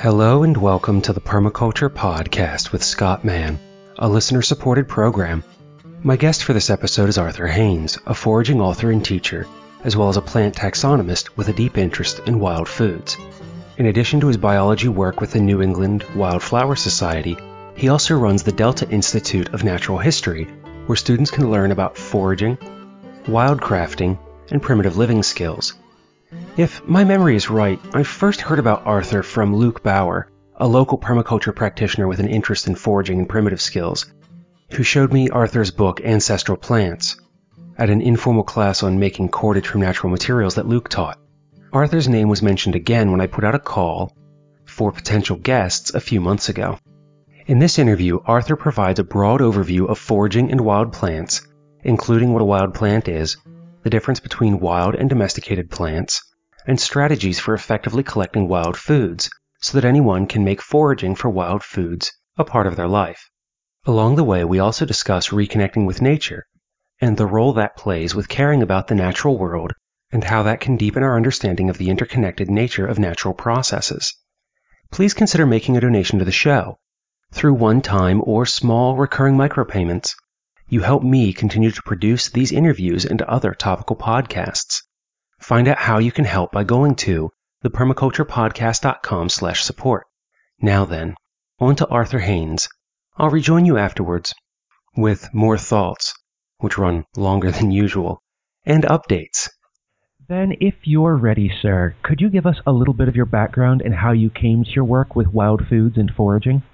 Hello and welcome to the Permaculture Podcast with Scott Mann, a listener-supported program. My guest for this episode is Arthur Haynes, a foraging author and teacher, as well as a plant taxonomist with a deep interest in wild foods. In addition to his biology work with the New England Wildflower Society, he also runs the Delta Institute of Natural History, where students can learn about foraging, wildcrafting, and primitive living skills. If my memory is right, I first heard about Arthur from Luke Bauer, a local permaculture practitioner with an interest in foraging and primitive skills, who showed me Arthur's book Ancestral Plants at an informal class on making cordage from natural materials that Luke taught. Arthur's name was mentioned again when I put out a call for potential guests a few months ago. In this interview, Arthur provides a broad overview of foraging and wild plants, including what a wild plant is, the difference between wild and domesticated plants, and strategies for effectively collecting wild foods so that anyone can make foraging for wild foods a part of their life. Along the way, we also discuss reconnecting with nature and the role that plays with caring about the natural world and how that can deepen our understanding of the interconnected nature of natural processes. Please consider making a donation to the show. Through one-time or small recurring micropayments, you help me continue to produce these interviews and other topical podcasts. Find out how you can help by going to thepermaculturepodcast.com/support. Now then, on to Arthur Haynes. I'll rejoin you afterwards with more thoughts, which run longer than usual, and updates. Then, if you're ready, sir, could you give us a little bit of your background and how you came to your work with wild foods and foraging?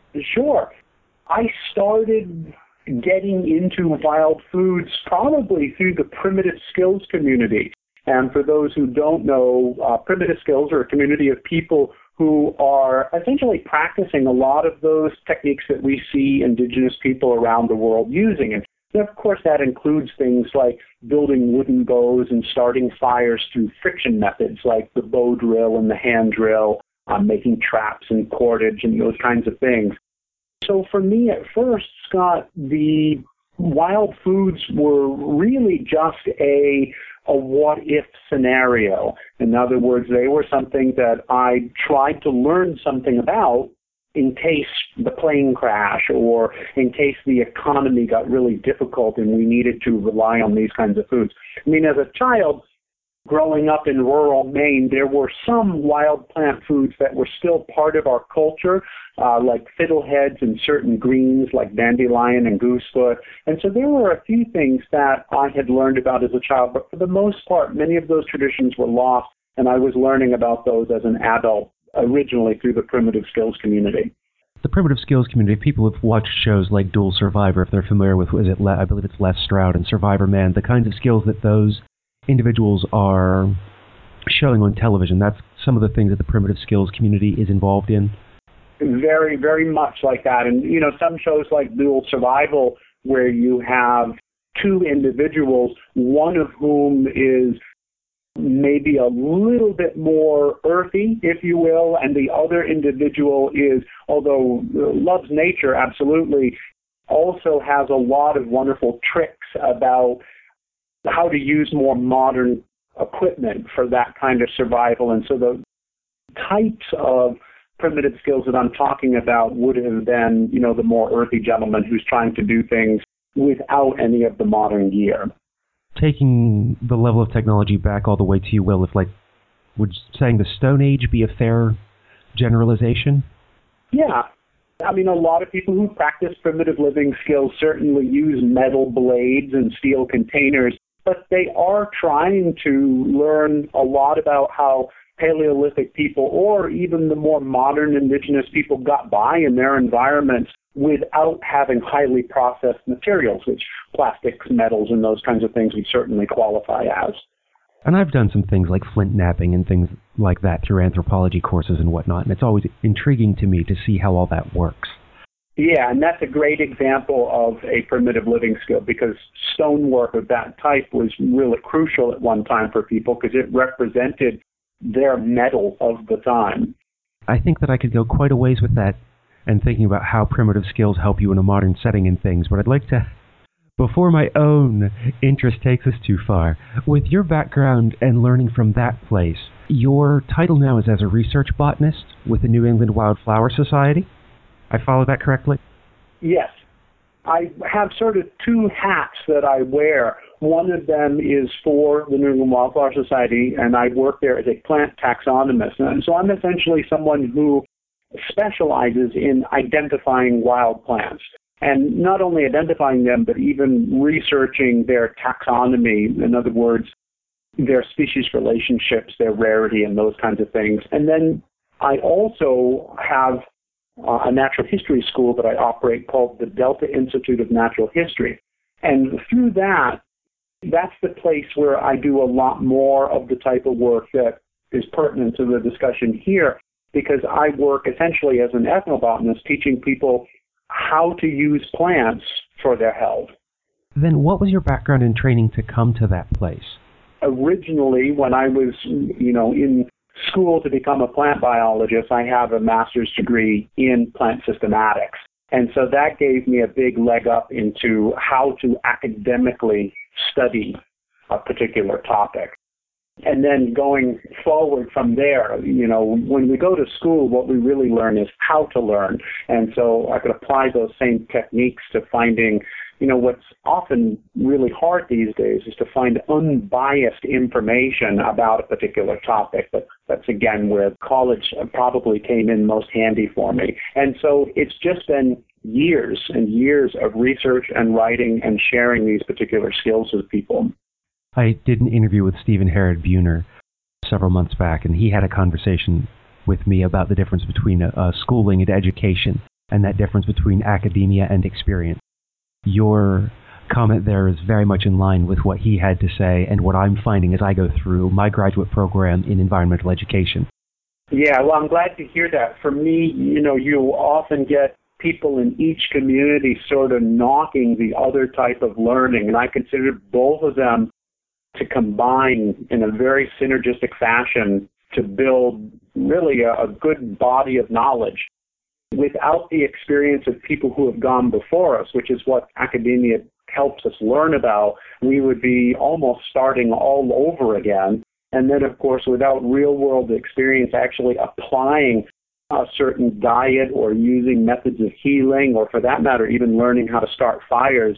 Sure. I started getting into wild foods probably through the Primitive Skills community. And for those who don't know, Primitive Skills are a community of people who are essentially practicing a lot of those techniques that we see indigenous people around the world using. And of course, that includes things like building wooden bows and starting fires through friction methods like the bow drill and the hand drill, making traps and cordage and those kinds of things. So for me at first, Scott, the wild foods were really just a what-if scenario. In other words, they were something that I tried to learn something about in case the plane crashed or in case the economy got really difficult and we needed to rely on these kinds of foods. I mean, as a child, growing up in rural Maine, there were some wild plant foods that were still part of our culture, like fiddleheads and certain greens like dandelion and goosefoot. And so there were a few things that I had learned about as a child, but for the most part, many of those traditions were lost, and I was learning about those as an adult, originally through the Primitive Skills community. The Primitive Skills community, people have watched shows like Dual Survivor, if they're familiar with, I believe it's Les Stroud and Survivor Man, the kinds of skills that those individuals are showing on television. That's some of the things that the Primitive Skills community is involved in. Very, very much like that. And, some shows like Dual Survival, where you have two individuals, one of whom is maybe a little bit more earthy, if you will, and the other individual is, although loves nature, absolutely, also has a lot of wonderful tricks about how to use more modern equipment for that kind of survival. And so the types of primitive skills that I'm talking about would have been, the more earthy gentleman who's trying to do things without any of the modern gear. Taking the level of technology back all the way to you, Will, would saying the Stone Age be a fair generalization? Yeah. I mean, a lot of people who practice primitive living skills certainly use metal blades and steel containers, but they are trying to learn a lot about how Paleolithic people or even the more modern indigenous people got by in their environments without having highly processed materials, which plastics, metals, and those kinds of things would certainly qualify as. And I've done some things like flint knapping and things like that through anthropology courses and whatnot, and it's always intriguing to me to see how all that works. Yeah, and that's a great example of a primitive living skill because stonework of that type was really crucial at one time for people because it represented their metal of the time. I think that I could go quite a ways with that and thinking about how primitive skills help you in a modern setting and things, but I'd like to Before my own interest takes us too far, with your background and learning from that place, your title now is as a research botanist with the New England Wildflower Society. I follow that correctly? Yes. I have sort of two hats that I wear. One of them is for the New England Wildflower Society, and I work there as a plant taxonomist. And so I'm essentially someone who specializes in identifying wild plants. And not only identifying them, but even researching their taxonomy. In other words, their species relationships, their rarity, and those kinds of things. And then I also have a natural history school that I operate called the Delta Institute of Natural History. And through that, that's the place where I do a lot more of the type of work that is pertinent to the discussion here, because I work essentially as an ethnobotanist teaching people how to use plants for their health. Then what was your background in training to come to that place? Originally, when I was, in school to become a plant biologist, I have a master's degree in plant systematics. And so that gave me a big leg up into how to academically study a particular topic. And then going forward from there, when we go to school, what we really learn is how to learn. And so I could apply those same techniques to finding, what's often really hard these days is to find unbiased information about a particular topic. But that's, again, where college probably came in most handy for me. And so it's just been years and years of research and writing and sharing these particular skills with people. I did an interview with Stephen Herod Buhner several months back, and he had a conversation with me about the difference between schooling and education, and that difference between academia and experience. Your comment there is very much in line with what he had to say and what I'm finding as I go through my graduate program in environmental education. Yeah, well, I'm glad to hear that. For me, you often get people in each community sort of knocking the other type of learning, and I consider both of them to combine in a very synergistic fashion to build really a good body of knowledge. Without the experience of people who have gone before us, which is what academia helps us learn about, we would be almost starting all over again. And then, of course, without real-world experience actually applying a certain diet or using methods of healing, or for that matter, even learning how to start fires,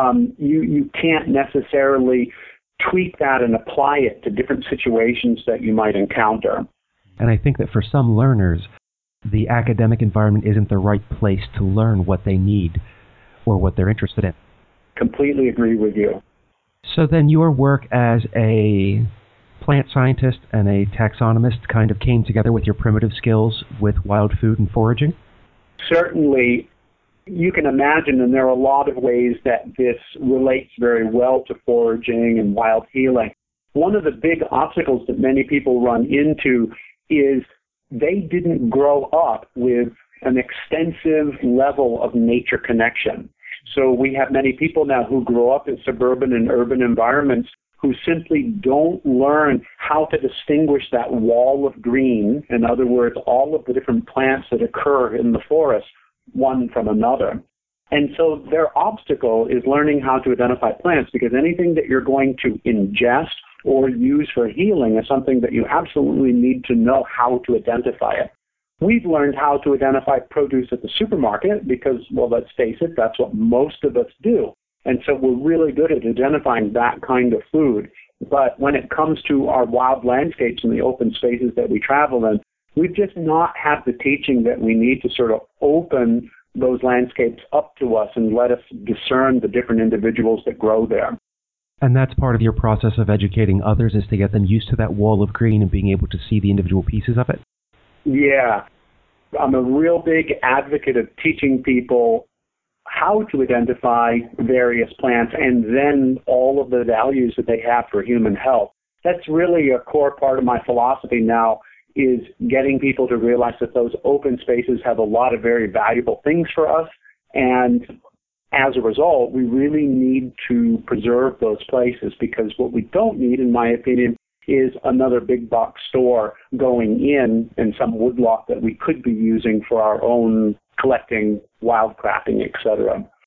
you can't necessarily tweak that and apply it to different situations that you might encounter. And I think that for some learners, the academic environment isn't the right place to learn what they need or what they're interested in. Completely agree with you. So then your work as a plant scientist and a taxonomist kind of came together with your primitive skills with wild food and foraging? Certainly. You can imagine, and there are a lot of ways that this relates very well to foraging and wild healing. One of the big obstacles that many people run into is they didn't grow up with an extensive level of nature connection. So we have many people now who grow up in suburban and urban environments who simply don't learn how to distinguish that wall of green, in other words, all of the different plants that occur in the forest, one from another. And so their obstacle is learning how to identify plants, because anything that you're going to ingest or use for healing is something that you absolutely need to know how to identify it. We've learned how to identify produce at the supermarket because, well, let's face it, that's what most of us do. And so we're really good at identifying that kind of food. But when it comes to our wild landscapes and the open spaces that we travel in, we've just not had the teaching that we need to sort of open those landscapes up to us and let us discern the different individuals that grow there. And that's part of your process of educating others, is to get them used to that wall of green and being able to see the individual pieces of it? Yeah. I'm a real big advocate of teaching people how to identify various plants and then all of the values that they have for human health. That's really a core part of my philosophy now, is getting people to realize that those open spaces have a lot of very valuable things for us. And as a result, we really need to preserve those places, because what we don't need, in my opinion, is another big box store going in and some woodlot that we could be using for our own collecting, wildcrafting, etc.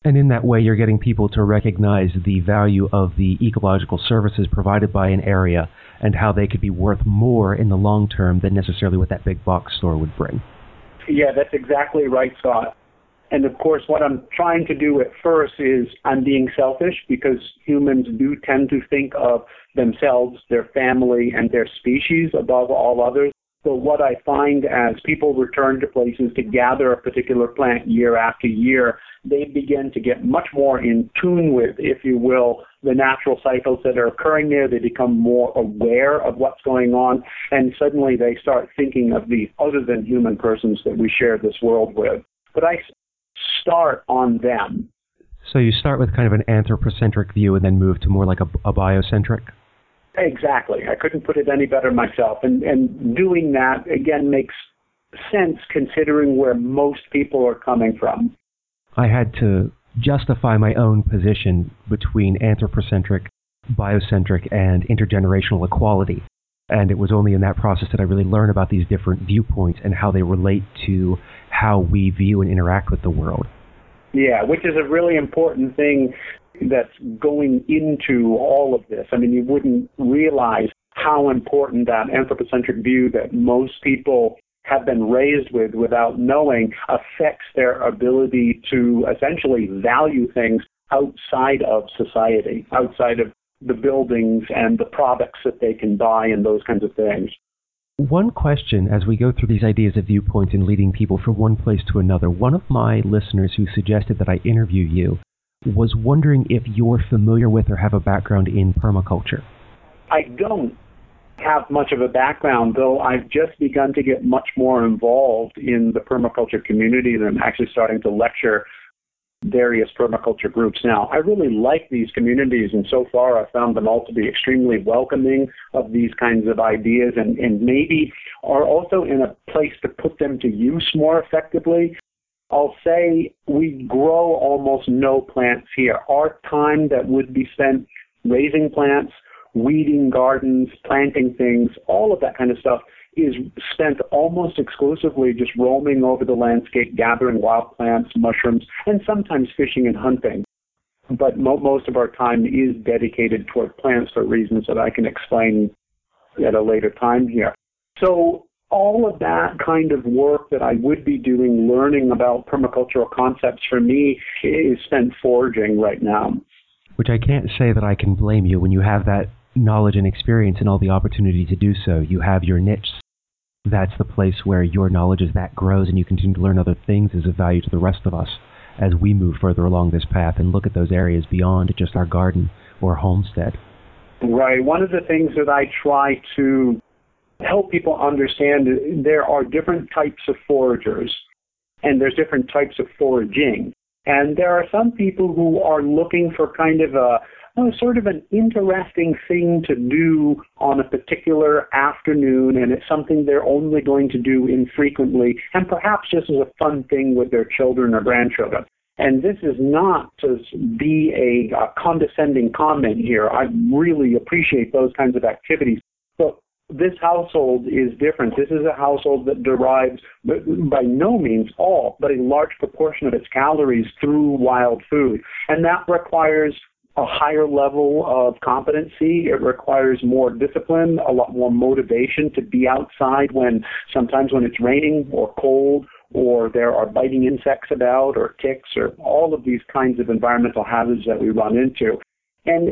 And in that way, you're getting people to recognize the value of the ecological services provided by an area and how they could be worth more in the long term than necessarily what that big box store would bring. Yeah, that's exactly right, Scott. And of course, what I'm trying to do at first is I'm being selfish because humans do tend to think of themselves, their family, and their species above all others. So what I find as people return to places to gather a particular plant year after year, they begin to get much more in tune with, if you will, the natural cycles that are occurring there. They become more aware of what's going on, and suddenly they start thinking of the other than human persons that we share this world with. But I start on them. So you start with kind of an anthropocentric view and then move to more like a biocentric? Exactly. I couldn't put it any better myself. And doing that, again, makes sense considering where most people are coming from. I had to justify my own position between anthropocentric, biocentric, and intergenerational equality. And it was only in that process that I really learned about these different viewpoints and how they relate to how we view and interact with the world. Yeah, which is a really important thing that's going into all of this. I mean, you wouldn't realize how important that anthropocentric view that most people have been raised with without knowing affects their ability to essentially value things outside of society, outside of the buildings and the products that they can buy and those kinds of things. One question as we go through these ideas of viewpoints and leading people from one place to another, one of my listeners who suggested that I interview you was wondering if you're familiar with or have a background in permaculture. I don't have much of a background, though I've just begun to get much more involved in the permaculture community, and I'm actually starting to lecture various permaculture groups now. I really like these communities, and so far I've found them all to be extremely welcoming of these kinds of ideas and maybe are also in a place to put them to use more effectively. I'll say we grow almost no plants here. Our time that would be spent raising plants, weeding gardens, planting things, all of that kind of stuff is spent almost exclusively just roaming over the landscape, gathering wild plants, mushrooms, and sometimes fishing and hunting. But most of our time is dedicated toward plants for reasons that I can explain at a later time here. So all of that kind of work that I would be doing, learning about permacultural concepts for me, is spent foraging right now. Which I can't say that I can blame you when you have that knowledge and experience and all the opportunity to do so. You have your niche. That's the place where your knowledge as that grows and you continue to learn other things is of value to the rest of us as we move further along this path and look at those areas beyond just our garden or homestead. Right. One of the things that I try to help people understand, there are different types of foragers and there's different types of foraging. And there are some people who are looking for kind of sort of an interesting thing to do on a particular afternoon, and it's something they're only going to do infrequently, and perhaps just as a fun thing with their children or grandchildren. And this is not to be a condescending comment here. I really appreciate those kinds of activities. But this household is different. This is a household that derives, by no means all, but a large proportion of its calories through wild food. And that requires a higher level of competency. It requires more discipline, a lot more motivation to be outside sometimes when it's raining or cold, or there are biting insects about, or ticks, or all of these kinds of environmental hazards that we run into. And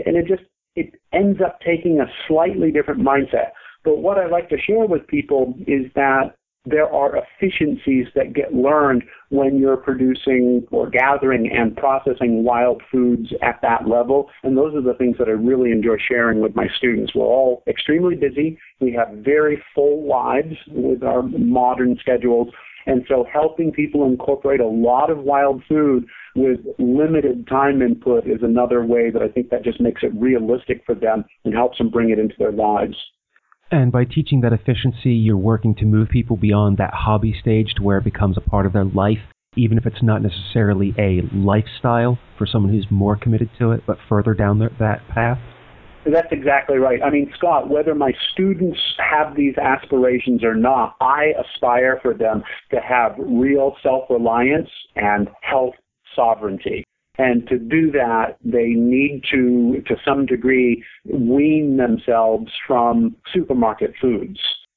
it ends up taking a slightly different mindset. But what I like to share with people is that there are efficiencies that get learned when you're producing or gathering and processing wild foods at that level. And those are the things that I really enjoy sharing with my students. We're all extremely busy. We have very full lives with our modern schedules. And so helping people incorporate a lot of wild food with limited time input is another way that I think that just makes it realistic for them and helps them bring it into their lives. And by teaching that efficiency, you're working to move people beyond that hobby stage to where it becomes a part of their life, even if it's not necessarily a lifestyle for someone who's more committed to it, but further down that path? That's exactly right. I mean, Scott, whether my students have these aspirations or not, I aspire for them to have real self-reliance and health sovereignty. And to do that, they need to some degree, wean themselves from supermarket foods,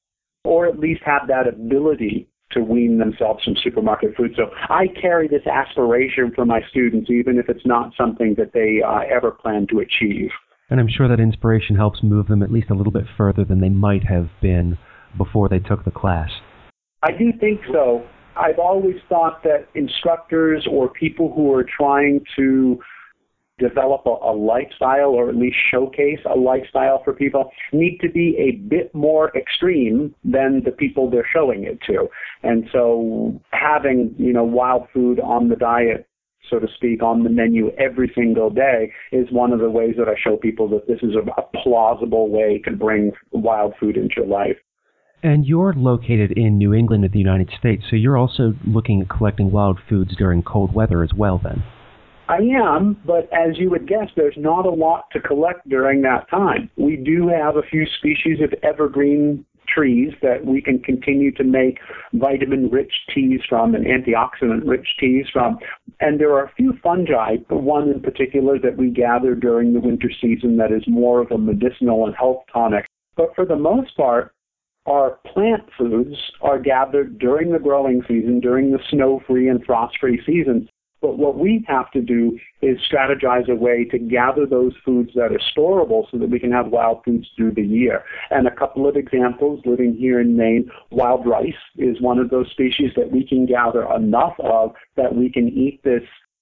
or at least have that ability to wean themselves from supermarket food. So I carry this aspiration for my students, even if it's not something that they ever plan to achieve. And I'm sure that inspiration helps move them at least a little bit further than they might have been before they took the class. I do think so. I've always thought that instructors or people who are trying to develop a lifestyle, or at least showcase a lifestyle for people, need to be a bit more extreme than the people they're showing it to. And so having, wild food on the diet, so to speak, on the menu every single day is one of the ways that I show people that this is a plausible way to bring wild food into your life. And you're located in New England in the United States, so you're also looking at collecting wild foods during cold weather as well, then? I am, but as you would guess, there's not a lot to collect during that time. We do have a few species of evergreen trees that we can continue to make vitamin-rich teas from and antioxidant-rich teas from. And there are a few fungi, one in particular that we gather during the winter season that is more of a medicinal and health tonic. But for the most part, our plant foods are gathered during the growing season, during the snow-free and frost-free seasons. But what we have to do is strategize a way to gather those foods that are storable so that we can have wild foods through the year. And a couple of examples, living here in Maine, wild rice is one of those species that we can gather enough of that we can eat this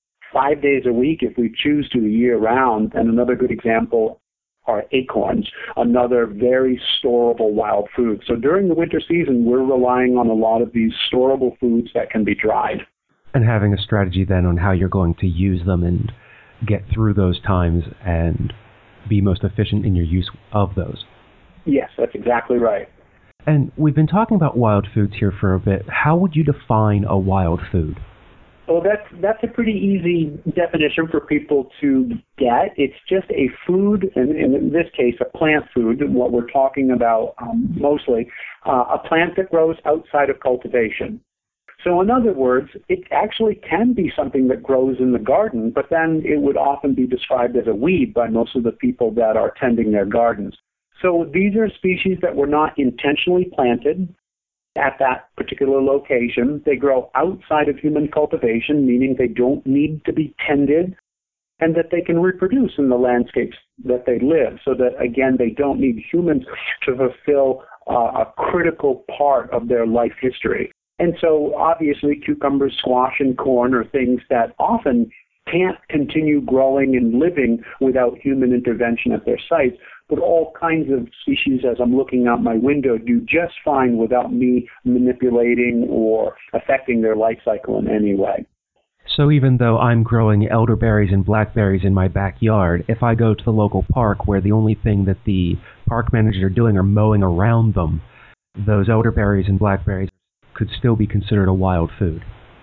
5 days a week if we choose to year-round. And another good example are acorns, another very storable wild food. So during the winter season, we're relying on a lot of these storable foods that can be dried. And having a strategy then on how you're going to use them and get through those times and be most efficient in your use of those. Yes, that's exactly right. And we've been talking about wild foods here for a bit. How would you define a wild food? Well, that's a pretty easy definition for people to get. It's just a food, and in this case, a plant food, what we're talking about mostly, a plant that grows outside of cultivation. So in other words, it actually can be something that grows in the garden, but then it would often be described as a weed by most of the people that are tending their gardens. So these are species that were not intentionally planted at that particular location. They grow outside of human cultivation, meaning they don't need to be tended, and that they can reproduce in the landscapes that they live, so that, again, they don't need humans to fulfill a critical part of their life history. And so, obviously, cucumbers, squash, and corn are things that often can't continue growing and living without human intervention at their sites, but all kinds of species, as I'm looking out my window, do just fine without me manipulating or affecting their life cycle in any way. So even though I'm growing elderberries and blackberries in my backyard, if I go to the local park where the only thing that the park managers are doing are mowing around them, those elderberries and blackberries could still be considered a wild food.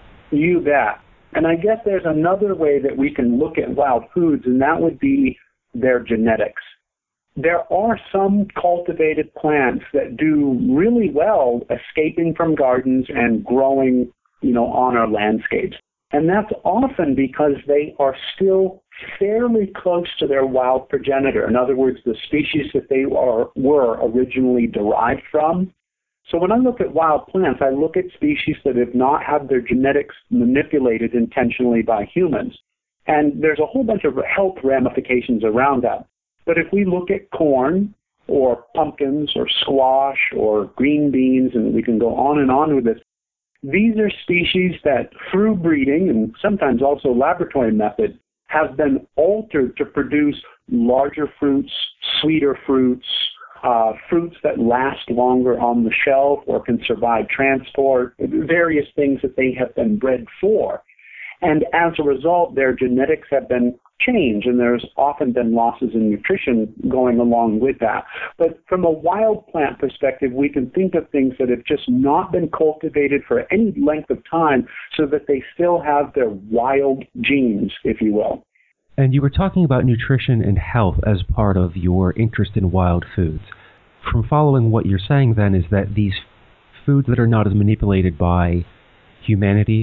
You bet. And I guess there's another way that we can look at wild foods, and that would be their genetics. There are some cultivated plants that do really well escaping from gardens and growing, on our landscapes. And that's often because they are still fairly close to their wild progenitor. In other words, the species that they were originally derived from. So when I look at wild plants, I look at species that have not had their genetics manipulated intentionally by humans. And there's a whole bunch of health ramifications around that. But if we look at corn or pumpkins or squash or green beans, and we can go on and on with this, these are species that through breeding and sometimes also laboratory method have been altered to produce larger fruits, sweeter fruits, fruits that last longer on the shelf or can survive transport, various things that they have been bred for. And as a result, their genetics have been changed, and there's often been losses in nutrition going along with that. But from a wild plant perspective, we can think of things that have just not been cultivated for any length of time so that they still have their wild genes, if you will. And you were talking about nutrition and health as part of your interest in wild foods. From following what you're saying then is that these foods that are not as manipulated by humanity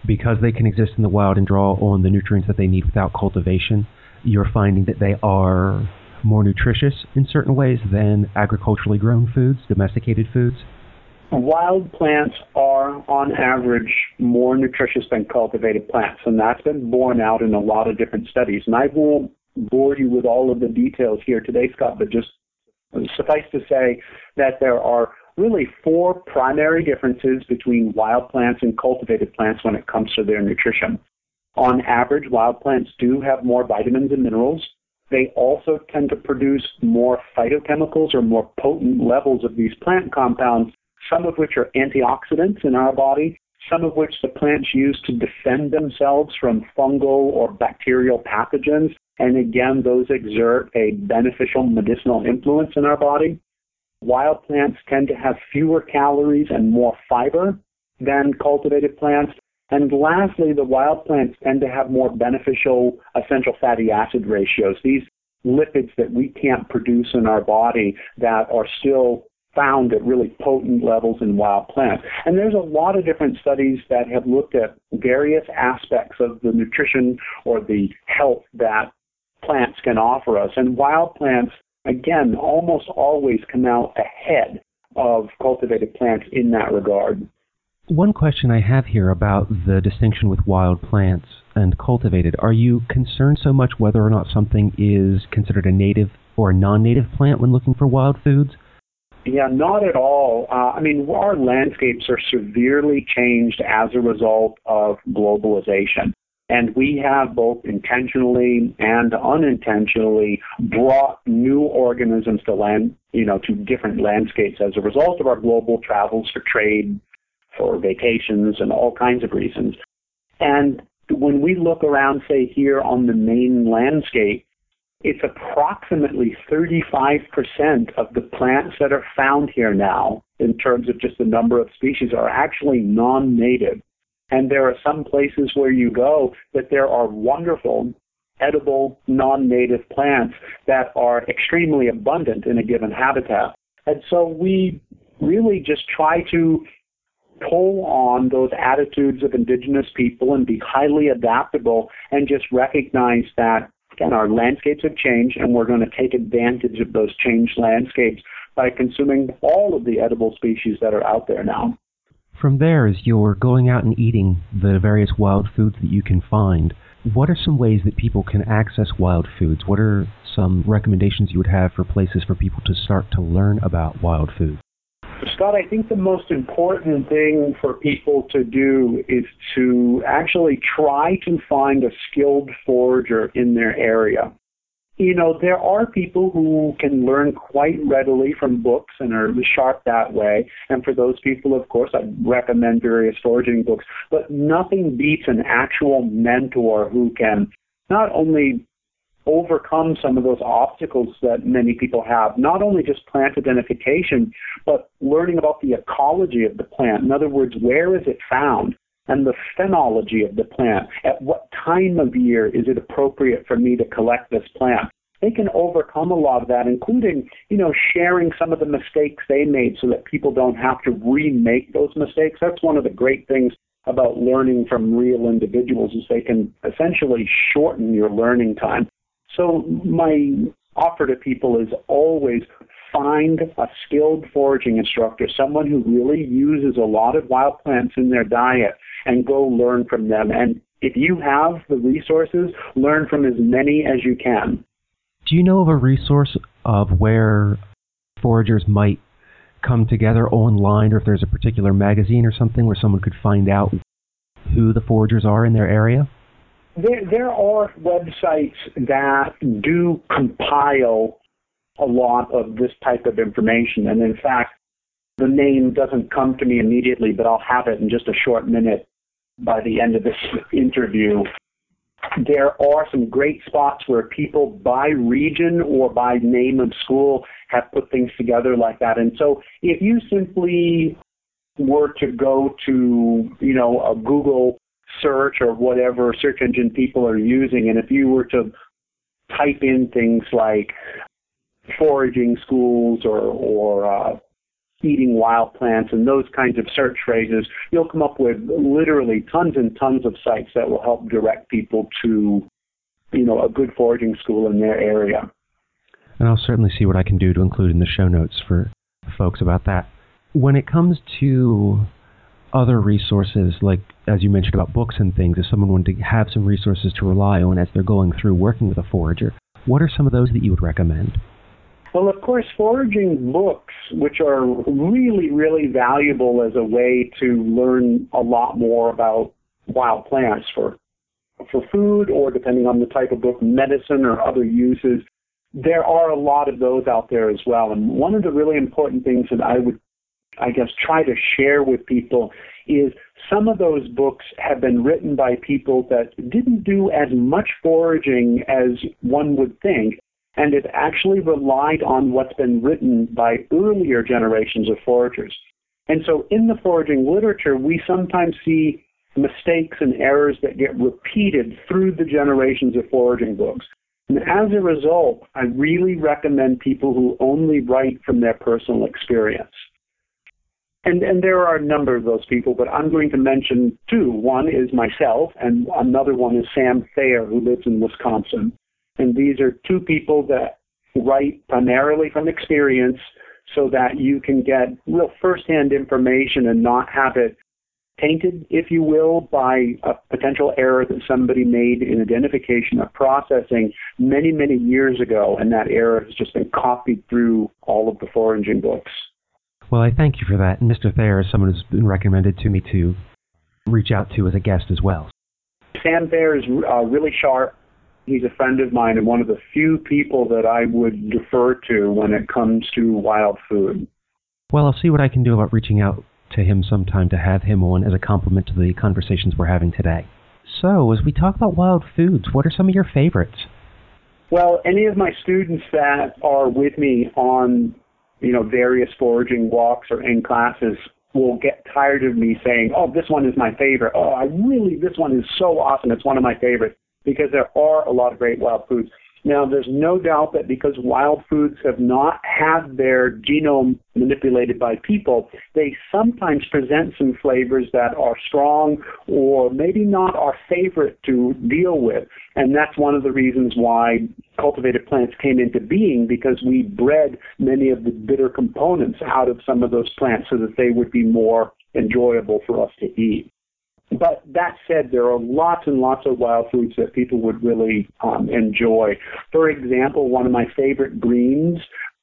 because they can exist in the wild and draw on the nutrients that they need without cultivation, you're finding that they are more nutritious in certain ways than agriculturally grown foods, domesticated foods? Wild plants are, on average, more nutritious than cultivated plants, and that's been borne out in a lot of different studies. And I won't bore you with all of the details here today, Scott, but just suffice to say that there are really 4 primary differences between wild plants and cultivated plants when it comes to their nutrition. On average, wild plants do have more vitamins and minerals. They also tend to produce more phytochemicals or more potent levels of these plant compounds, some of which are antioxidants in our body, some of which the plants use to defend themselves from fungal or bacterial pathogens. And again, those exert a beneficial medicinal influence in our body. Wild plants tend to have fewer calories and more fiber than cultivated plants. And lastly, the wild plants tend to have more beneficial essential fatty acid ratios, these lipids that we can't produce in our body that are still found at really potent levels in wild plants. And there's a lot of different studies that have looked at various aspects of the nutrition or the health that plants can offer us. And wild plants, again, almost always come out ahead of cultivated plants in that regard. One question I have here about the distinction with wild plants and cultivated. Are you concerned so much whether or not something is considered a native or a non-native plant when looking for wild foods? Yeah, not at all. Our landscapes are severely changed as a result of globalization. And we have both intentionally and unintentionally brought new organisms to different landscapes as a result of our global travels for trade, for vacations, and all kinds of reasons. And when we look around, say, here on the main landscape, it's approximately 35% of the plants that are found here now, in terms of just the number of species, are actually non-native. And there are some places where you go that there are wonderful, edible, non-native plants that are extremely abundant in a given habitat. And so we really just try to pull on those attitudes of indigenous people and be highly adaptable and just recognize that, again, our landscapes have changed, and we're going to take advantage of those changed landscapes by consuming all of the edible species that are out there now. From there, as you're going out and eating the various wild foods that you can find, what are some ways that people can access wild foods? What are some recommendations you would have for places for people to start to learn about wild foods? Scott, I think the most important thing for people to do is to actually try to find a skilled forager in their area. There are people who can learn quite readily from books and are sharp that way. And for those people, of course, I recommend various foraging books. But nothing beats an actual mentor who can not only overcome some of those obstacles that many people have, not only just plant identification, but learning about the ecology of the plant. In other words, where is it found? And the phenology of the plant. At what time of year is it appropriate for me to collect this plant? They can overcome a lot of that, including, sharing some of the mistakes they made so that people don't have to remake those mistakes. That's one of the great things about learning from real individuals, is they can essentially shorten your learning time. So my offer to people is always find a skilled foraging instructor, someone who really uses a lot of wild plants in their diet, and go learn from them. And if you have the resources, learn from as many as you can. Do you know of a resource of where foragers might come together online, or if there's a particular magazine or something where someone could find out who the foragers are in their area? There are websites that do compile a lot of this type of information. And in fact, the name doesn't come to me immediately, but I'll have it in just a short minute by the end of this interview. There are some great spots where people by region or by name of school have put things together like that. And so if you simply were to go to, a Google search or whatever search engine people are using, and if you were to type in things like foraging schools or eating wild plants and those kinds of search phrases, you'll come up with literally tons and tons of sites that will help direct people to, a good foraging school in their area. And I'll certainly see what I can do to include in the show notes for folks about that. When it comes to other resources, like as you mentioned about books and things, if someone wanted to have some resources to rely on as they're going through working with a forager, what are some of those that you would recommend? Well, of course, foraging books, which are really, really valuable as a way to learn a lot more about wild plants for food, or depending on the type of book, medicine or other uses. There are a lot of those out there as well. And one of the really important things that I would, try to share with people is some of those books have been written by people that didn't do as much foraging as one would think, and it actually relied on what's been written by earlier generations of foragers. And so in the foraging literature, we sometimes see mistakes and errors that get repeated through the generations of foraging books. And as a result, I really recommend people who only write from their personal experience. And there are a number of those people, but I'm going to mention two. One is myself, and another one is Sam Thayer, who lives in Wisconsin. And these are two people that write primarily from experience so that you can get real firsthand information and not have it tainted, if you will, by a potential error that somebody made in identification or processing many, many years ago, and that error has just been copied through all of the foraging books. Well, I thank you for that. And Mr. Thayer is someone who's been recommended to me to reach out to as a guest as well. Sam Thayer is really sharp. He's a friend of mine and one of the few people that I would defer to when it comes to wild food. Well, I'll see what I can do about reaching out to him sometime to have him on as a complement to the conversations we're having today. So, as we talk about wild foods, what are some of your favorites? Well, any of my students that are with me on, various foraging walks or in classes will get tired of me saying, oh, this one is my favorite. Oh, this one is so awesome. It's one of my favorites, because there are a lot of great wild foods. Now, there's no doubt that because wild foods have not had their genome manipulated by people, they sometimes present some flavors that are strong or maybe not our favorite to deal with. And that's one of the reasons why cultivated plants came into being, because we bred many of the bitter components out of some of those plants so that they would be more enjoyable for us to eat. But that said, there are lots and lots of wild foods that people would really enjoy. For example, one of my favorite greens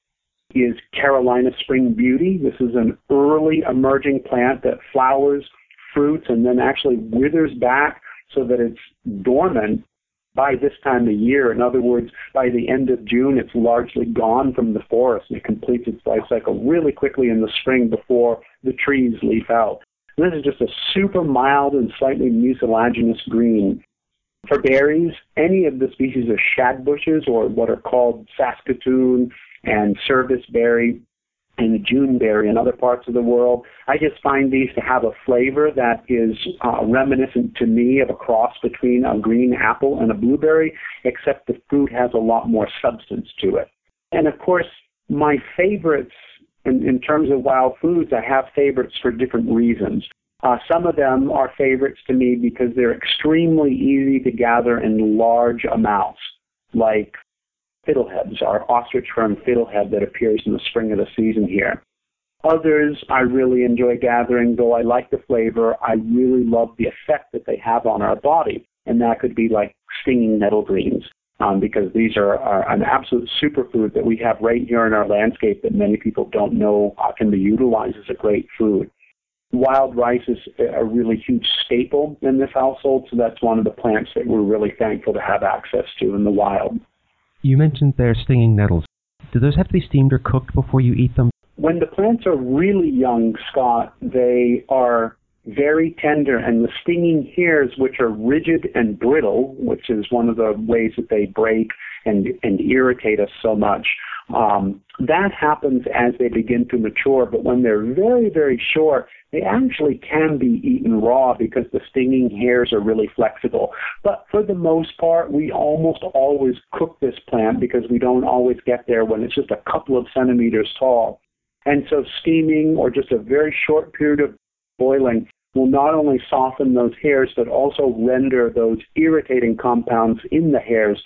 is Carolina Spring Beauty. This is an early emerging plant that flowers, fruits, and then actually withers back so that it's dormant by this time of year. In other words, by the end of June, it's largely gone from the forest, and it completes its life cycle really quickly in the spring before the trees leaf out. This is just a super mild and slightly mucilaginous green. For berries, any of the species of shad bushes, or what are called Saskatoon and service berry and Juneberry in other parts of the world, I just find these to have a flavor that is reminiscent to me of a cross between a green apple and a blueberry, except the fruit has a lot more substance to it. And of course, my favorites in terms of wild foods, I have favorites for different reasons. Some of them are favorites to me because they're extremely easy to gather in large amounts, like fiddleheads, our ostrich fern fiddlehead that appears in the spring of the season here. Others I really enjoy gathering, though I like the flavor. I really love the effect that they have on our body, and that could be like stinging nettle greens. Because these are an absolute superfood that we have right here in our landscape that many people don't know can be utilized as a great food. Wild rice is a really huge staple in this household, so that's one of the plants that we're really thankful to have access to in the wild. You mentioned they're stinging nettles. Do those have to be steamed or cooked before you eat them? When the plants are really young, Scott, they are very tender, and the stinging hairs, which are rigid and brittle, which is one of the ways that they break and irritate us so much, that happens as they begin to mature. But when they're very, very short, they actually can be eaten raw because the stinging hairs are really flexible. But for the most part, we almost always cook this plant because we don't always get there when it's just a couple of centimeters tall. And so steaming or just a very short period of boiling will not only soften those hairs, but also render those irritating compounds in the hairs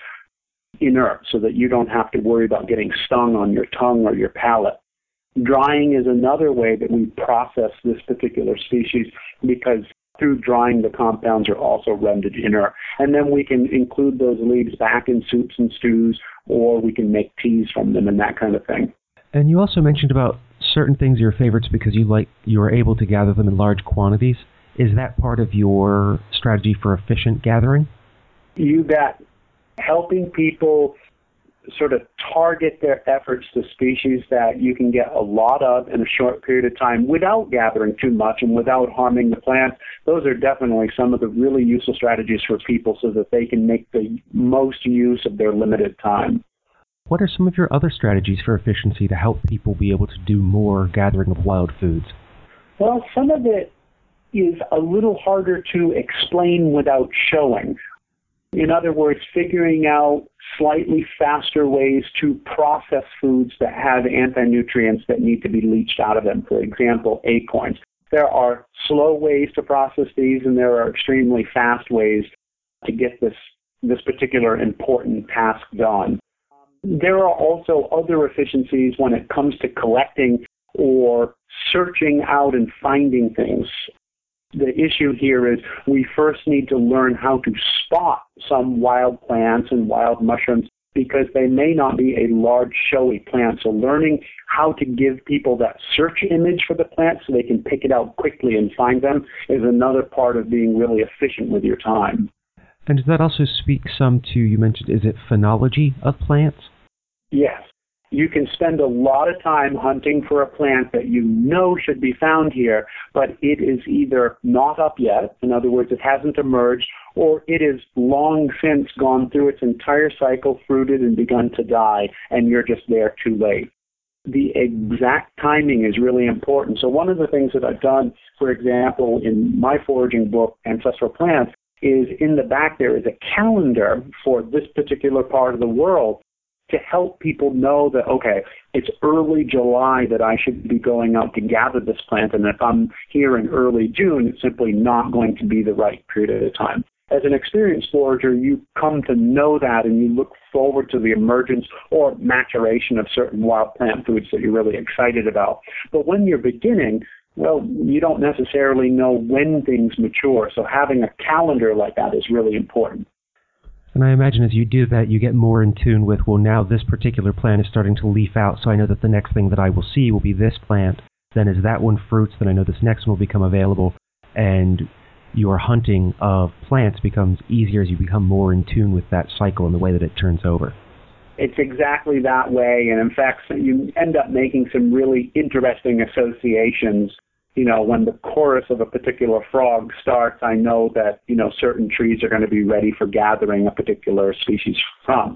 inert so that you don't have to worry about getting stung on your tongue or your palate. Drying is another way that we process this particular species, because through drying the compounds are also rendered inert. And then we can include those leaves back in soups and stews, or we can make teas from them and that kind of thing. And you also mentioned about certain things are your favorites because you are able to gather them in large quantities. Is that part of your strategy for efficient gathering? You bet. Helping people sort of target their efforts to species that you can get a lot of in a short period of time without gathering too much and without harming the plants. Those are definitely some of the really useful strategies for people so that they can make the most use of their limited time. What are some of your other strategies for efficiency to help people be able to do more gathering of wild foods? Well, some of it is a little harder to explain without showing. In other words, figuring out slightly faster ways to process foods that have anti-nutrients that need to be leached out of them. For example, acorns. There are slow ways to process these, and there are extremely fast ways to get this particular important task done. There are also other efficiencies when it comes to collecting or searching out and finding things. The issue here is we first need to learn how to spot some wild plants and wild mushrooms because they may not be a large, showy plant. So learning how to give people that search image for the plant so they can pick it out quickly and find them is another part of being really efficient with your time. And does that also speak some to, you mentioned, is it phenology of plants? Yes. You can spend a lot of time hunting for a plant that you know should be found here, but it is either not up yet, in other words, it hasn't emerged, or it is long since gone through its entire cycle, fruited, and begun to die, and you're just there too late. The exact timing is really important. So one of the things that I've done, for example, in my foraging book, Ancestral Plants, is in the back there is a calendar for this particular part of the world to help people know that, okay, it's early July that I should be going out to gather this plant, and if I'm here in early June, it's simply not going to be the right period of time. As an experienced forager, you come to know that, and you look forward to the emergence or maturation of certain wild plant foods that you're really excited about. But when you're beginning, well, you don't necessarily know when things mature, so having a calendar like that is really important. And I imagine as you do that, you get more in tune with, well, now this particular plant is starting to leaf out, so I know that the next thing that I will see will be this plant. Then as that one fruits, then I know this next one will become available. And your hunting of plants becomes easier as you become more in tune with that cycle and the way that it turns over. It's exactly that way. And in fact, you end up making some really interesting associations. You know, when the chorus of a particular frog starts, I know that, you know, certain trees are going to be ready for gathering a particular species from,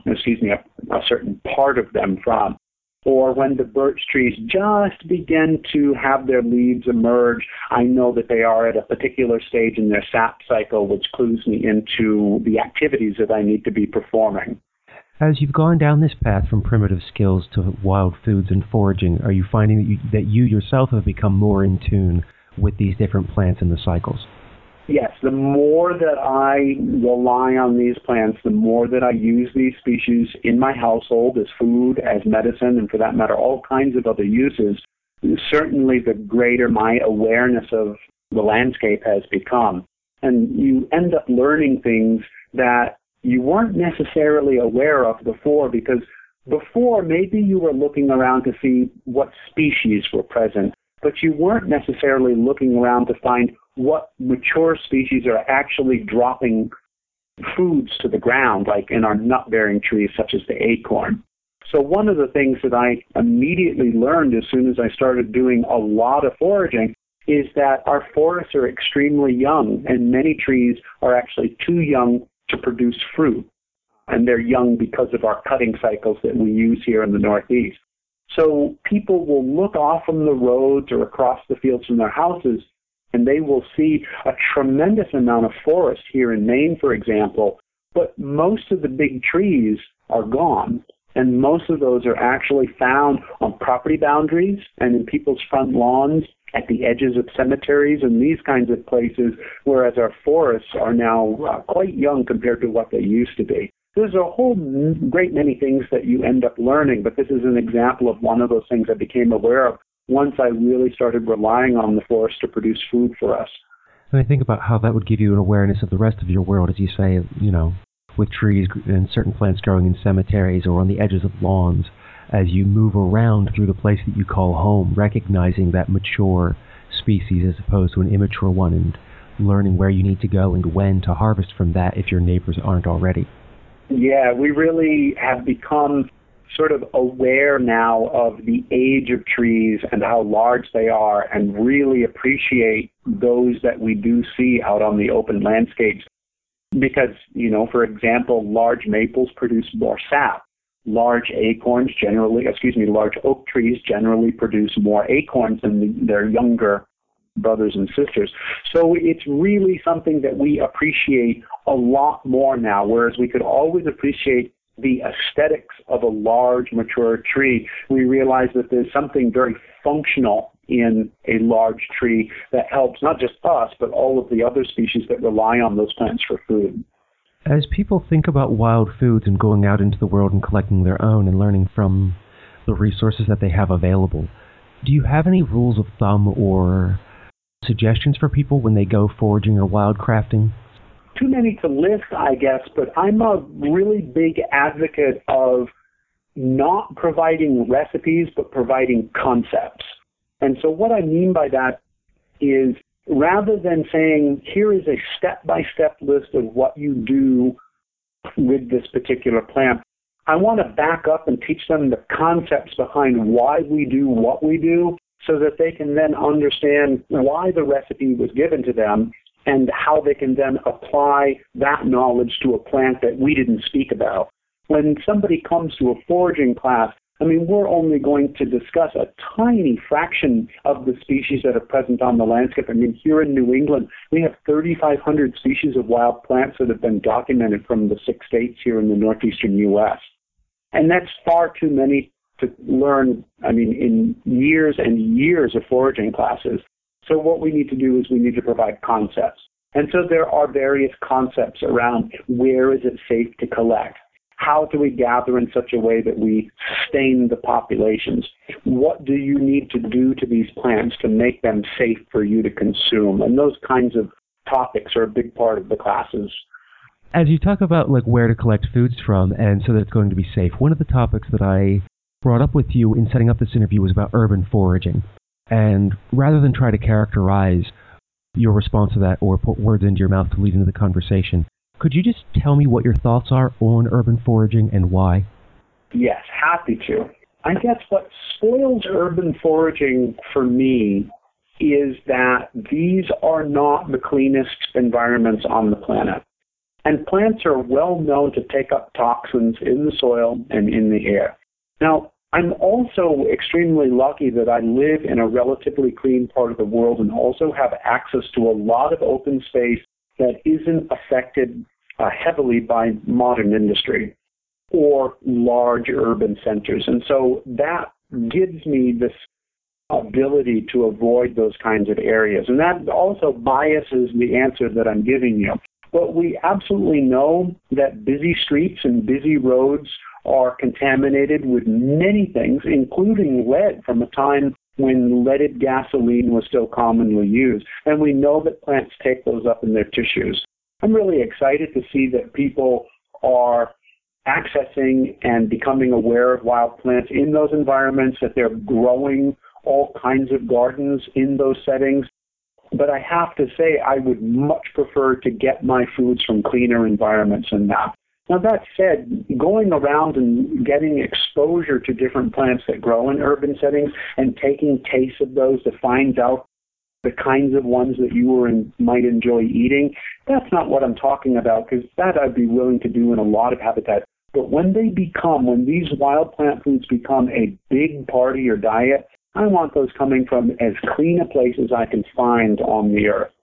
a certain part of them from. Or when the birch trees just begin to have their leaves emerge, I know that they are at a particular stage in their sap cycle, which clues me into the activities that I need to be performing. As you've gone down this path from primitive skills to wild foods and foraging, are you finding that you yourself have become more in tune with these different plants and the cycles? Yes, the more that I rely on these plants, the more that I use these species in my household as food, as medicine, and for that matter, all kinds of other uses, certainly the greater my awareness of the landscape has become. And you end up learning things that you weren't necessarily aware of before, because before maybe you were looking around to see what species were present, but you weren't necessarily looking around to find what mature species are actually dropping foods to the ground, like in our nut-bearing trees, such as the acorn. So one of the things that I immediately learned as soon as I started doing a lot of foraging is that our forests are extremely young, and many trees are actually too young to produce fruit. And they're young because of our cutting cycles that we use here in the Northeast. So people will look off from the roads or across the fields from their houses, and they will see a tremendous amount of forest here in Maine, for example, but most of the big trees are gone. And most of those are actually found on property boundaries and in people's front lawns, at the edges of cemeteries and these kinds of places, whereas our forests are now quite young compared to what they used to be. There's a whole great many things that you end up learning, but this is an example of one of those things I became aware of once I really started relying on the forest to produce food for us. And I think about how that would give you an awareness of the rest of your world, as you say, with trees and certain plants growing in cemeteries or on the edges of lawns, as you move around through the place that you call home, recognizing that mature species as opposed to an immature one, and learning where you need to go and when to harvest from that if your neighbors aren't already. Yeah, we really have become sort of aware now of the age of trees and how large they are, and really appreciate those that we do see out on the open landscapes. Because, for example, large maples produce more sap. Large oak trees generally produce more acorns than their younger brothers and sisters. So it's really something that we appreciate a lot more now, whereas we could always appreciate the aesthetics of a large, mature tree. We realize that there's something very functional in a large tree that helps not just us, but all of the other species that rely on those plants for food. As people think about wild foods and going out into the world and collecting their own and learning from the resources that they have available, do you have any rules of thumb or suggestions for people when they go foraging or wildcrafting? Too many to list, I guess, but I'm a really big advocate of not providing recipes, but providing concepts. And so what I mean by that is, rather than saying, here is a step-by-step list of what you do with this particular plant, I want to back up and teach them the concepts behind why we do what we do, so that they can then understand why the recipe was given to them and how they can then apply that knowledge to a plant that we didn't speak about. When somebody comes to a foraging class, we're only going to discuss a tiny fraction of the species that are present on the landscape. Here in New England, we have 3,500 species of wild plants that have been documented from the 6 states here in the northeastern U.S. And that's far too many to learn, in years and years of foraging classes. So what we need to do is we need to provide concepts. And so there are various concepts around where is it safe to collect? How do we gather in such a way that we sustain the populations? What do you need to do to these plants to make them safe for you to consume? And those kinds of topics are a big part of the classes. As you talk about where to collect foods from and so that it's going to be safe, one of the topics that I brought up with you in setting up this interview was about urban foraging. And rather than try to characterize your response to that or put words into your mouth to lead into the conversation, could you just tell me what your thoughts are on urban foraging and why? Yes, happy to. I guess what spoils urban foraging for me is that these are not the cleanest environments on the planet. And plants are well known to take up toxins in the soil and in the air. Now, I'm also extremely lucky that I live in a relatively clean part of the world and also have access to a lot of open space that isn't affected heavily by modern industry or large urban centers. And so that gives me this ability to avoid those kinds of areas. And that also biases the answer that I'm giving you. But we absolutely know that busy streets and busy roads are contaminated with many things, including lead, from a time when leaded gasoline was still commonly used. And we know that plants take those up in their tissues. I'm really excited to see that people are accessing and becoming aware of wild plants in those environments, that they're growing all kinds of gardens in those settings. But I have to say, I would much prefer to get my foods from cleaner environments than that. Now, that said, going around and getting exposure to different plants that grow in urban settings and taking tastes of those to find out the kinds of ones that you might enjoy eating, that's not what I'm talking about, because that I'd be willing to do in a lot of habitats. But when these wild plant foods become a big part of your diet, I want those coming from as clean a place as I can find on the earth.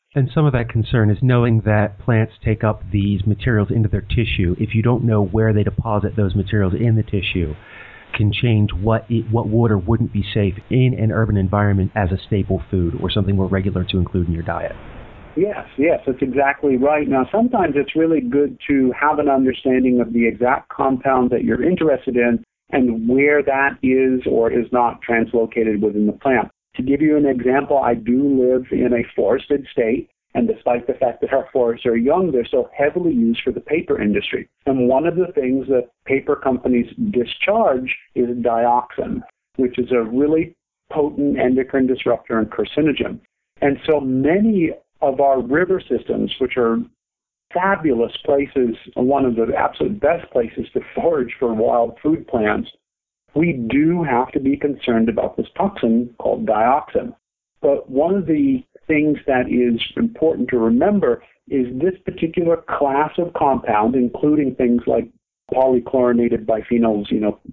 And some of that concern is knowing that plants take up these materials into their tissue. If you don't know where they deposit those materials in the tissue, can change what would or wouldn't be safe in an urban environment as a staple food or something more regular to include in your diet. Yes, that's exactly right. Now, sometimes it's really good to have an understanding of the exact compound that you're interested in and where that is or is not translocated within the plant. To give you an example, I do live in a forested state, and despite the fact that our forests are young, they're still heavily used for the paper industry. And one of the things that paper companies discharge is dioxin, which is a really potent endocrine disruptor and carcinogen. And so many of our river systems, which are fabulous places, one of the absolute best places to forage for wild food plants, we do have to be concerned about this toxin called dioxin. But one of the things that is important to remember is this particular class of compound, including things like polychlorinated biphenyls,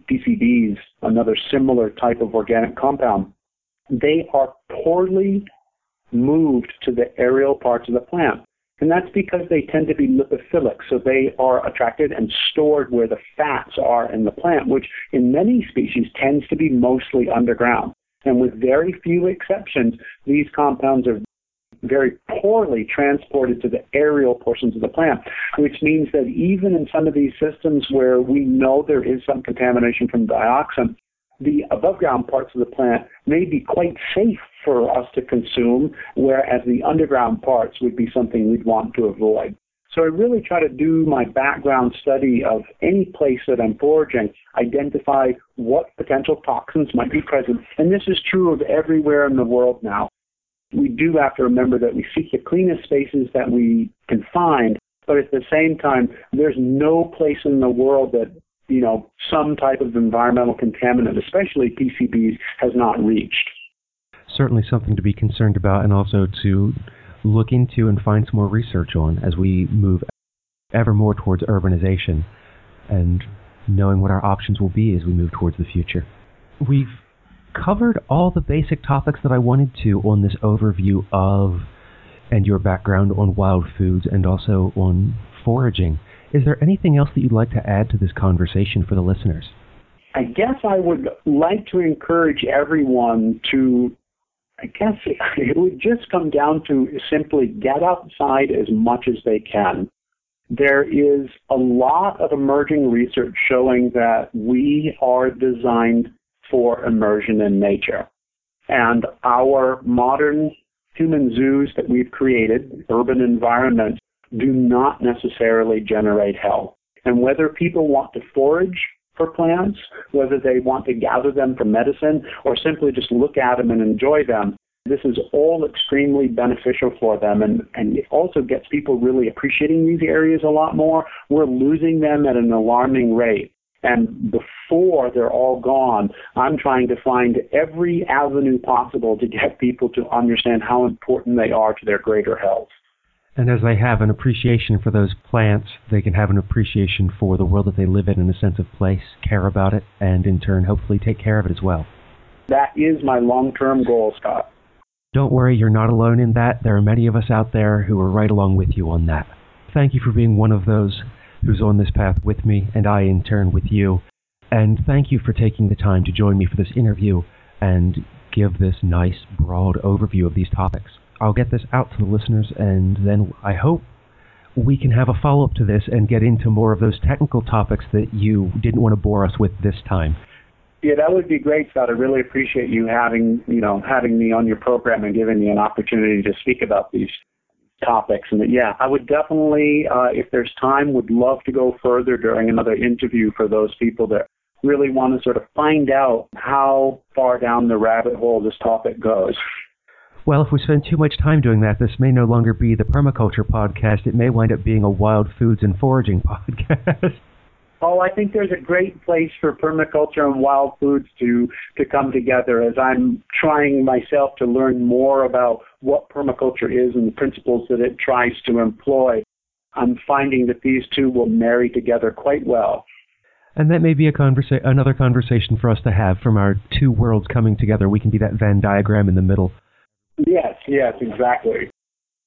PCBs, another similar type of organic compound, they are poorly moved to the aerial parts of the plant. And that's because they tend to be lipophilic, so they are attracted and stored where the fats are in the plant, which in many species tends to be mostly underground. And with very few exceptions, these compounds are very poorly transported to the aerial portions of the plant, which means that even in some of these systems where we know there is some contamination from dioxin, the above-ground parts of the plant may be quite safe for us to consume, whereas the underground parts would be something we'd want to avoid. So I really try to do my background study of any place that I'm foraging, identify what potential toxins might be present, and this is true of everywhere in the world now. We do have to remember that we seek the cleanest spaces that we can find, but at the same time, there's no place in the world that some type of environmental contaminant, especially PCBs, has not reached. Certainly something to be concerned about and also to look into and find some more research on as we move ever more towards urbanization and knowing what our options will be as we move towards the future. We've covered all the basic topics that I wanted to on this overview of and your background on wild foods and also on foraging. Is there anything else that you'd like to add to this conversation for the listeners? I guess I would like to encourage everyone to, it would just come down to simply get outside as much as they can. There is a lot of emerging research showing that we are designed for immersion in nature. And our modern human zoos that we've created, urban environments, do not necessarily generate health. And whether people want to forage for plants, whether they want to gather them for medicine, or simply just look at them and enjoy them, this is all extremely beneficial for them. And it also gets people really appreciating these areas a lot more. We're losing them at an alarming rate. And before they're all gone, I'm trying to find every avenue possible to get people to understand how important they are to their greater health. And as they have an appreciation for those plants, they can have an appreciation for the world that they live in a sense of place, care about it, and in turn, hopefully take care of it as well. That is my long-term goal, Scott. Don't worry, you're not alone in that. There are many of us out there who are right along with you on that. Thank you for being one of those who's on this path with me, and I in turn with you. And thank you for taking the time to join me for this interview and give this nice, broad overview of these topics. I'll get this out to the listeners, and then I hope we can have a follow-up to this and get into more of those technical topics that you didn't want to bore us with this time. Yeah, that would be great, Scott. I really appreciate you having me on your program and giving me an opportunity to speak about these topics. And yeah, I would definitely, if there's time, would love to go further during another interview for those people that really want to sort of find out how far down the rabbit hole this topic goes. Well, if we spend too much time doing that, this may no longer be the Permaculture Podcast. It may wind up being a Wild Foods and Foraging Podcast. Oh, I think there's a great place for permaculture and wild foods to come together as I'm trying myself to learn more about what permaculture is and the principles that it tries to employ. I'm finding that these two will marry together quite well. And that may be another conversation for us to have from our two worlds coming together. We can be that Venn diagram in the middle. Yes, exactly.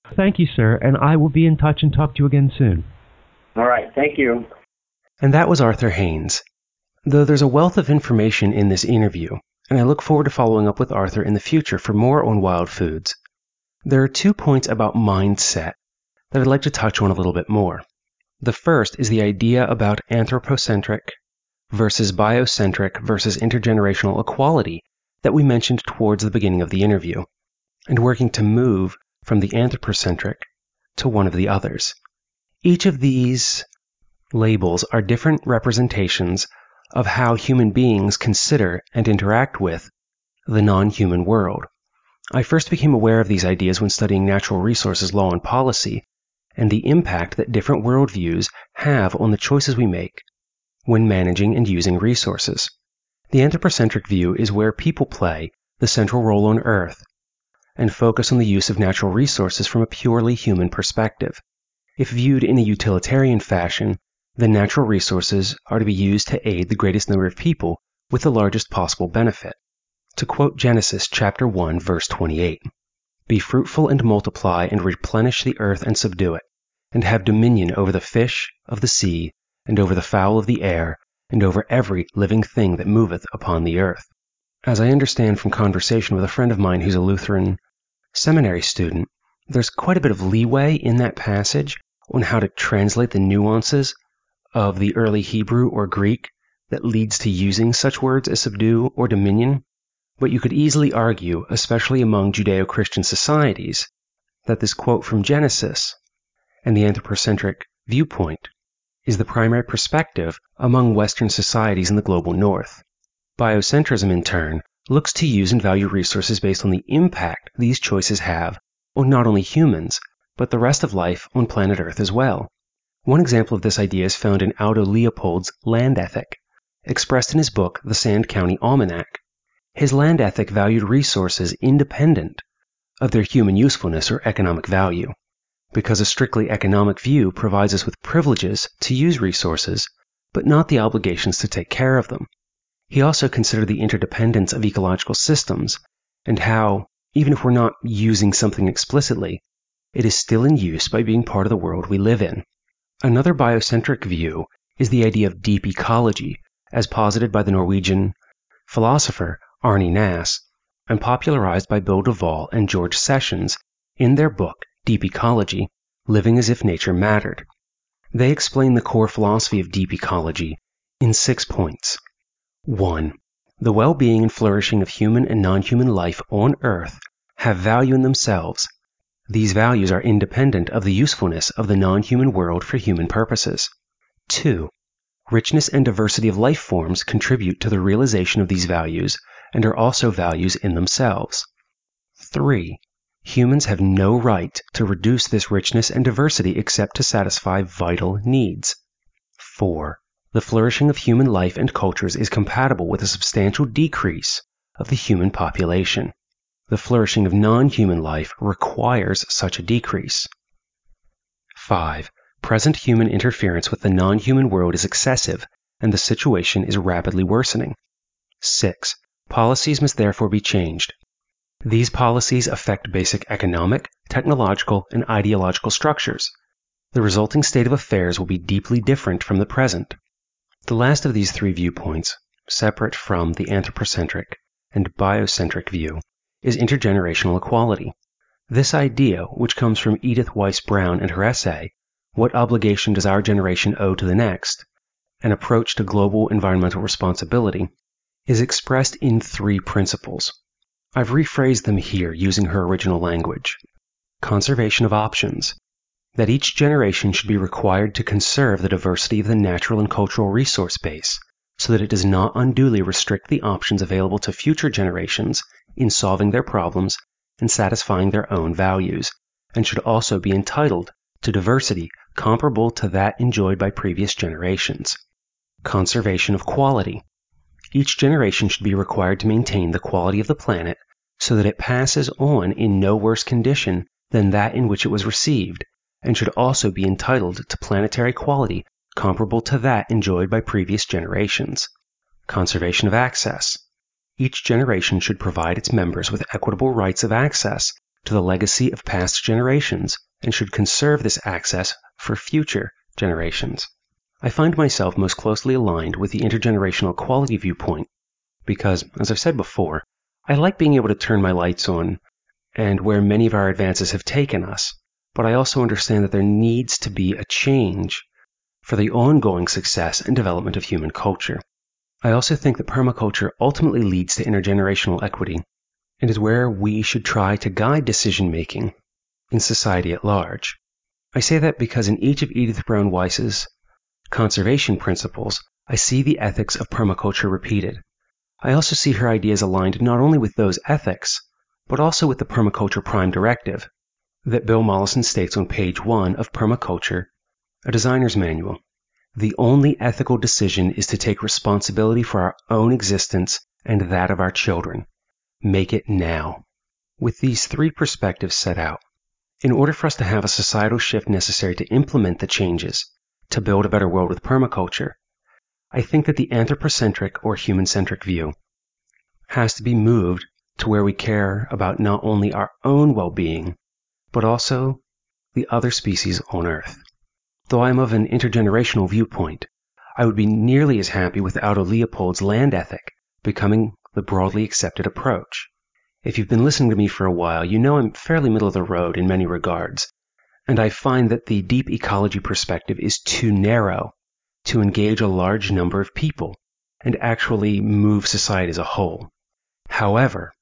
Thank you, sir, and I will be in touch and talk to you again soon. All right, thank you. And that was Arthur Haines. Though there's a wealth of information in this interview, and I look forward to following up with Arthur in the future for more on wild foods, there are 2 points about mindset that I'd like to touch on a little bit more. The first is the idea about anthropocentric versus biocentric versus intergenerational equality that we mentioned towards the beginning of the interview, and working to move from the anthropocentric to one of the others. Each of these labels are different representations of how human beings consider and interact with the non-human world. I first became aware of these ideas when studying natural resources law and policy, and the impact that different worldviews have on the choices we make when managing and using resources. The anthropocentric view is where people play the central role on Earth and focus on the use of natural resources from a purely human perspective. If viewed in a utilitarian fashion, then natural resources are to be used to aid the greatest number of people with the largest possible benefit. To quote Genesis chapter 1, verse 28, "Be fruitful and multiply and replenish the earth and subdue it, and have dominion over the fish of the sea, and over the fowl of the air, and over every living thing that moveth upon the earth." As I understand from conversation with a friend of mine who's a Lutheran seminary student, there's quite a bit of leeway in that passage on how to translate the nuances of the early Hebrew or Greek that leads to using such words as subdue or dominion. But you could easily argue, especially among Judeo-Christian societies, that this quote from Genesis and the anthropocentric viewpoint is the primary perspective among Western societies in the global North. Biocentrism, in turn, looks to use and value resources based on the impact these choices have on not only humans, but the rest of life on planet Earth as well. One example of this idea is found in Aldo Leopold's land ethic, expressed in his book, The Sand County Almanac. His land ethic valued resources independent of their human usefulness or economic value, because a strictly economic view provides us with privileges to use resources, but not the obligations to take care of them. He also considered the interdependence of ecological systems and how, even if we're not using something explicitly, it is still in use by being part of the world we live in. Another biocentric view is the idea of deep ecology, as posited by the Norwegian philosopher Arne Naess, and popularized by Bill Duvall and George Sessions in their book Deep Ecology, Living as If Nature Mattered. They explain the core philosophy of deep ecology in 6 points. 1. The well-being and flourishing of human and non-human life on Earth have value in themselves. These values are independent of the usefulness of the non-human world for human purposes. 2. Richness and diversity of life forms contribute to the realization of these values and are also values in themselves. 3. Humans have no right to reduce this richness and diversity except to satisfy vital needs. 4. The flourishing of human life and cultures is compatible with a substantial decrease of the human population. The flourishing of non-human life requires such a decrease. 5. Present human interference with the non-human world is excessive, and the situation is rapidly worsening. 6. Policies must therefore be changed. These policies affect basic economic, technological, and ideological structures. The resulting state of affairs will be deeply different from the present. The last of these 3 viewpoints, separate from the anthropocentric and biocentric view, is intergenerational equality. This idea, which comes from Edith Weiss Brown and her essay, What Obligation Does Our Generation Owe to the Next? An Approach to Global Environmental Responsibility, is expressed in 3 principles. I've rephrased them here using her original language. Conservation of options, that each generation should be required to conserve the diversity of the natural and cultural resource base, so that it does not unduly restrict the options available to future generations in solving their problems and satisfying their own values, and should also be entitled to diversity comparable to that enjoyed by previous generations. Conservation of quality. Each generation should be required to maintain the quality of the planet so that it passes on in no worse condition than that in which it was received, and should also be entitled to planetary quality comparable to that enjoyed by previous generations. Conservation of access. Each generation should provide its members with equitable rights of access to the legacy of past generations and should conserve this access for future generations. I find myself most closely aligned with the intergenerational equality viewpoint because, as I've said before, I like being able to turn my lights on and where many of our advances have taken us, but I also understand that there needs to be a change for the ongoing success and development of human culture. I also think that permaculture ultimately leads to intergenerational equity and is where we should try to guide decision-making in society at large. I say that because in each of Edith Brown Weiss's conservation principles, I see the ethics of permaculture repeated. I also see her ideas aligned not only with those ethics, but also with the Permaculture Prime Directive that Bill Mollison states on page 1 of Permaculture, a designer's manual. The only ethical decision is to take responsibility for our own existence and that of our children. Make it now. With these three perspectives set out, in order for us to have a societal shift necessary to implement the changes to build a better world with permaculture, I think that the anthropocentric or human-centric view has to be moved to where we care about not only our own well-being, but also the other species on Earth. Though I am of an intergenerational viewpoint, I would be nearly as happy with Aldo Leopold's land ethic becoming the broadly accepted approach. If you've been listening to me for a while, you know I'm fairly middle of the road in many regards, and I find that the deep ecology perspective is too narrow to engage a large number of people and actually move society as a whole. However,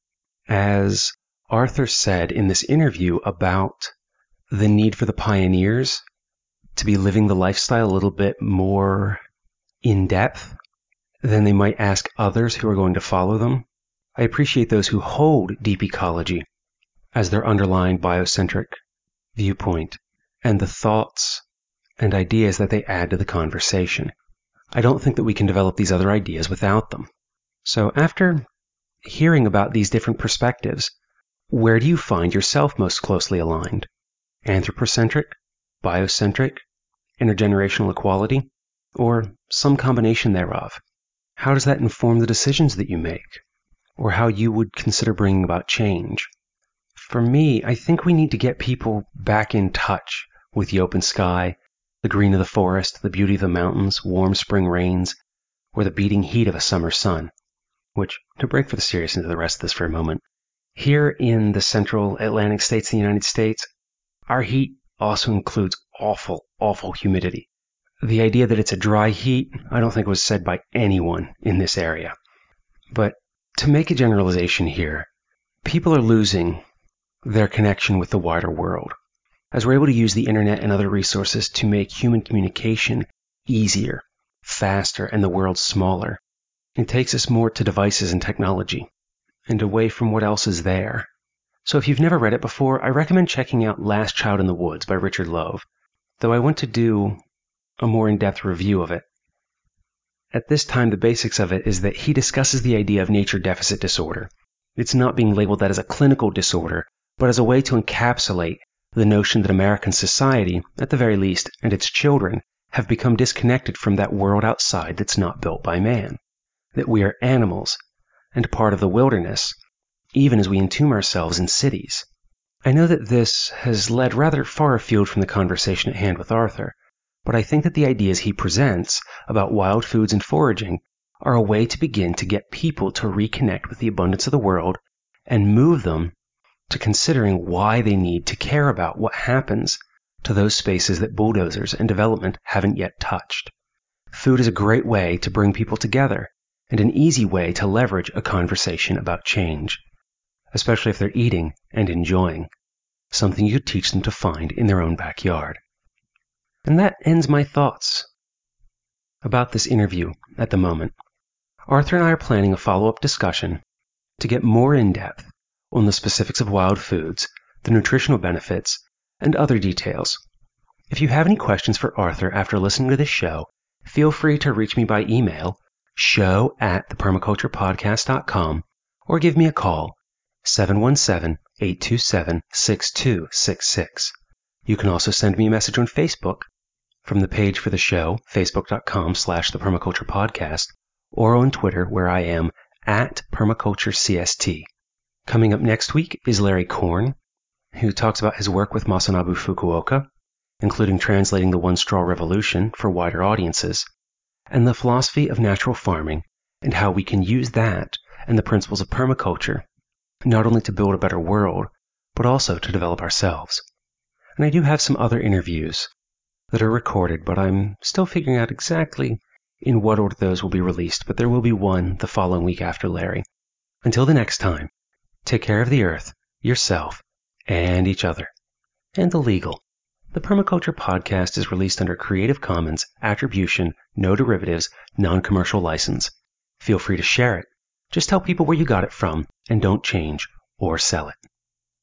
as Arthur said in this interview about the need for the pioneers to be living the lifestyle a little bit more in depth than they might ask others who are going to follow them, I appreciate those who hold deep ecology as their underlying biocentric viewpoint and the thoughts and ideas that they add to the conversation. I don't think that we can develop these other ideas without them. So after hearing about these different perspectives, where do you find yourself most closely aligned? Anthropocentric, biocentric, intergenerational equality, or some combination thereof? How does that inform the decisions that you make, or how you would consider bringing about change? For me, I think we need to get people back in touch with the open sky, the green of the forest, the beauty of the mountains, warm spring rains, or the beating heat of a summer sun. Which, to break for the seriousness of the rest of this for a moment, here in the central Atlantic states of the United States, our heat also includes awful, awful humidity. The idea that it's a dry heat, I don't think was said by anyone in this area. But to make a generalization here, people are losing their connection with the wider world, as we're able to use the internet and other resources to make human communication easier, faster, and the world smaller. It takes us more to devices and technology, and away from what else is there. So if you've never read it before, I recommend checking out Last Child in the Woods by Richard Louv, though I want to do a more in-depth review of it. At this time, the basics of it is that he discusses the idea of nature deficit disorder. It's not being labeled that as a clinical disorder, but as a way to encapsulate the notion that American society, at the very least, and its children, have become disconnected from that world outside that's not built by man. That we are animals and part of the wilderness, even as we entomb ourselves in cities. I know that this has led rather far afield from the conversation at hand with Arthur, but I think that the ideas he presents about wild foods and foraging are a way to begin to get people to reconnect with the abundance of the world and move them to considering why they need to care about what happens to those spaces that bulldozers and development haven't yet touched. Food is a great way to bring people together and an easy way to leverage a conversation about change, especially if they're eating and enjoying, something you could teach them to find in their own backyard. And that ends my thoughts about this interview at the moment. Arthur and I are planning a follow-up discussion to get more in-depth on the specifics of wild foods, the nutritional benefits, and other details. If you have any questions for Arthur after listening to this show, feel free to reach me by email, show@thepermaculturepodcast.com, or give me a call, 717-827-6266. You can also send me a message on Facebook from the page for the show, facebook.com/thepermaculturepodcast, or on Twitter where I am @permaculturecst. Coming up next week is Larry Korn, who talks about his work with Masanobu Fukuoka, including translating the One Straw Revolution for wider audiences, and the philosophy of natural farming and how we can use that and the principles of permaculture not only to build a better world, but also to develop ourselves. And I do have some other interviews that are recorded, but I'm still figuring out exactly in what order those will be released, but there will be one the following week after Larry. Until the next time, take care of the earth, yourself, and each other. And the legal. The Permaculture Podcast is released under Creative Commons Attribution, No Derivatives, Non-Commercial License. Feel free to share it. Just tell people where you got it from, and don't change or sell it.